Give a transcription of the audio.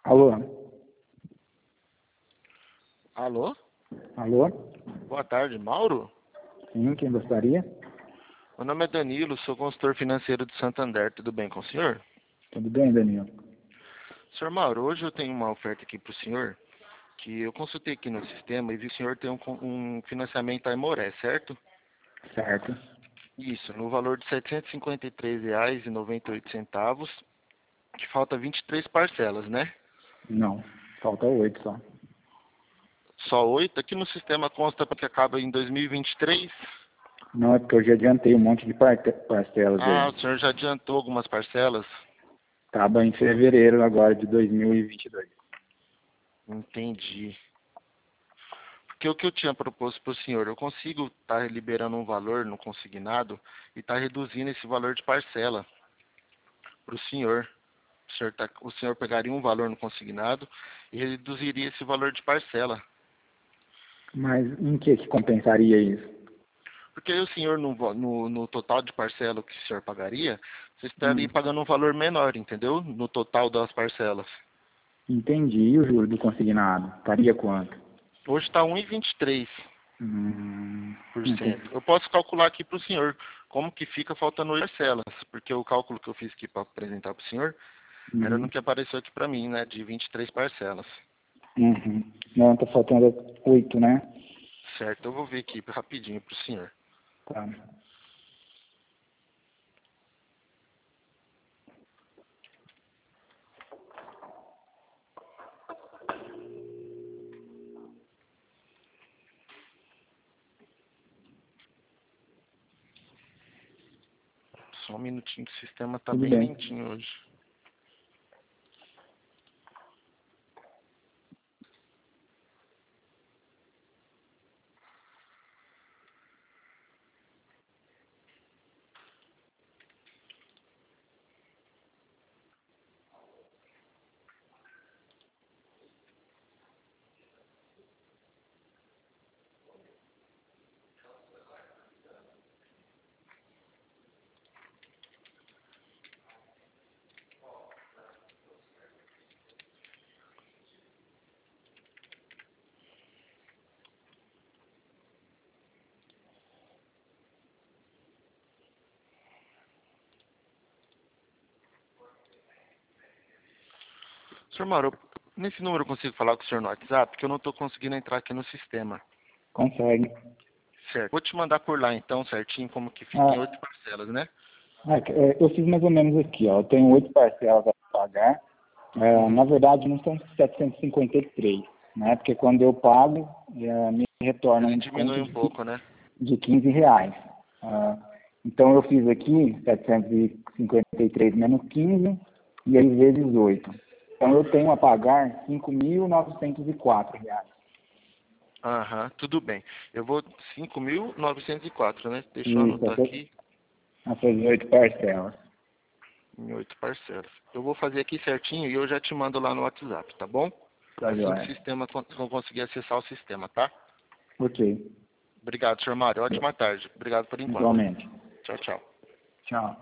Alô? Alô? Alô? Boa tarde, Mauro? Sim, quem gostaria? Meu nome é Danilo, sou consultor financeiro do Santander. Tudo bem com o senhor? Tudo bem, Danilo? Senhor Mauro, hoje eu tenho uma oferta aqui para o senhor, que eu consultei aqui no sistema e vi que o senhor tem um financiamento Aimoré, certo? Certo. Isso, no valor de R$ 753,98, que falta 23 parcelas, né? Não, falta 8 só. Só 8? Aqui no sistema consta que acaba em 2023. Não, é porque eu já adiantei um monte de parcelas Ah, aí. o senhor já adiantou algumas parcelas? Acaba em fevereiro agora de 2022. Entendi. Porque o que eu tinha proposto para o senhor, eu consigo estar liberando um valor no consignado e estar reduzindo esse valor de parcela para o senhor. O senhor pegaria um valor no consignado e reduziria esse valor de parcela. Mas em que compensaria isso? Porque aí o senhor, no total de parcela que o senhor pagaria, você estaria pagando um valor menor, entendeu? No total das parcelas. Entendi. E o juro do consignado? Estaria quanto? Hoje está 1,23%. Entendi. Eu posso calcular aqui para o senhor como que fica faltando 8 parcelas, porque o cálculo que eu fiz aqui para apresentar para o senhor era no que apareceu aqui para mim, né, de 23 parcelas. Não, tá faltando 8, né? Certo, eu vou ver aqui rapidinho para o senhor. Tá. Só um minutinho que o sistema está Tudo bem bem. lentinho hoje. Senhor Mauro, nesse número eu consigo falar com o senhor no WhatsApp, porque eu não estou conseguindo entrar aqui no sistema. Consegue. Certo. Vou te mandar por lá então, certinho, como que fica em Ah, 8 parcelas, né? eu fiz mais ou menos aqui, ó. Eu tenho 8 parcelas a pagar. Na verdade, não são 753, né? Porque quando eu pago, me retorna Ele um desconto diminui um pouco, né? de R$ 15. Então, eu fiz aqui 753 menos 15, e aí vezes 8. Então, eu tenho a pagar R$ 5.904. Aham, tudo bem. Eu vou 5.904, né? Deixa eu Isso, anotar aqui essas 8 parcelas. em 8 parcelas. Eu vou fazer aqui certinho e eu já te mando lá no WhatsApp, tá bom? Tá Assim que o joia. sistema eu conseguir acessar o sistema, tá? Ok. Obrigado, senhor Mário. Ótima tarde. Obrigado por enquanto. Igualmente. Tchau, tchau. Tchau.